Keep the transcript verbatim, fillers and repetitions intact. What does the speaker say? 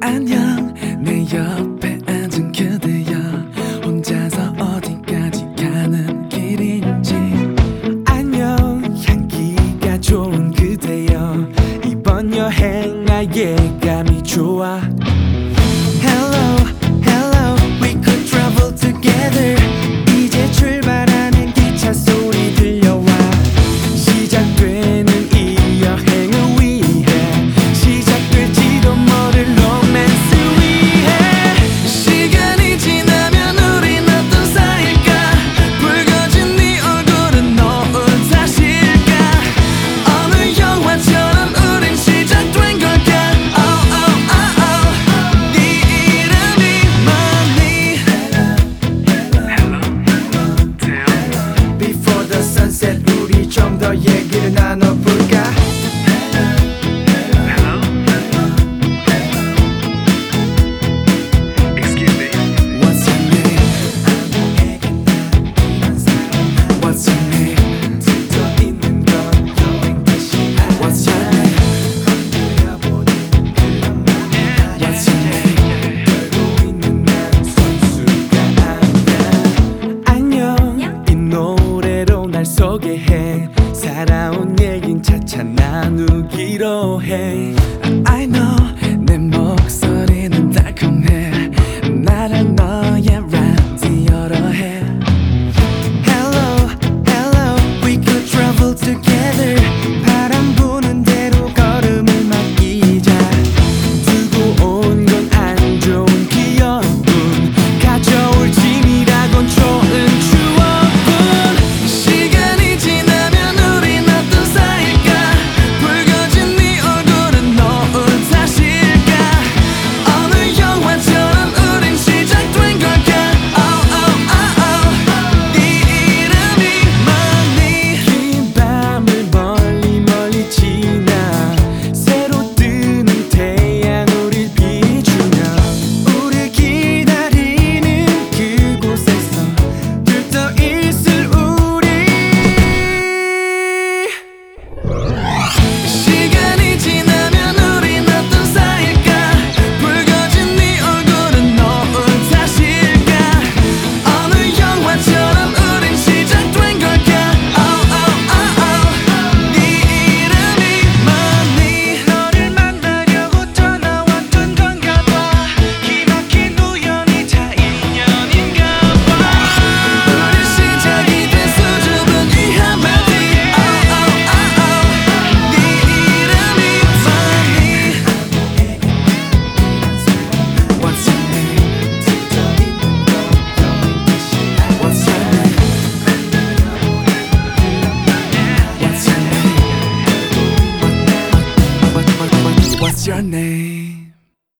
안녕 내 옆에 앉은 그대여 혼자서 어디까지 가는 길인지 안녕 향기가 좋은 그대여 이번 여행 나의 감이 좋아 Hello hello we could travel together 이제 출발하는 기차 소리 들려와 시작되는 이 여행을 위해 시작될지도 모를 로맨스 위해 시간이 지나면 우린 어떤 사이일까 붉어진 네 얼굴은 노을 다실까 어느 영화처럼 우린 시작된 걸까 oh, oh, oh, oh. 네 이름이 뭐니 Hello, hello, Before the sunset 우리 좀 더 얘기를 나눠볼까 소개해 살아온 얘긴 차차 나누기로 해 I know 내 목소리는 달콤해 나를 너의 라디오로 해 Hello hello we could travel together 바람 부는 대로 걸음을 맡기자 두고 온 건 안 좋은 기억뿐 가져올 짐이라곤 좋은 What's your name?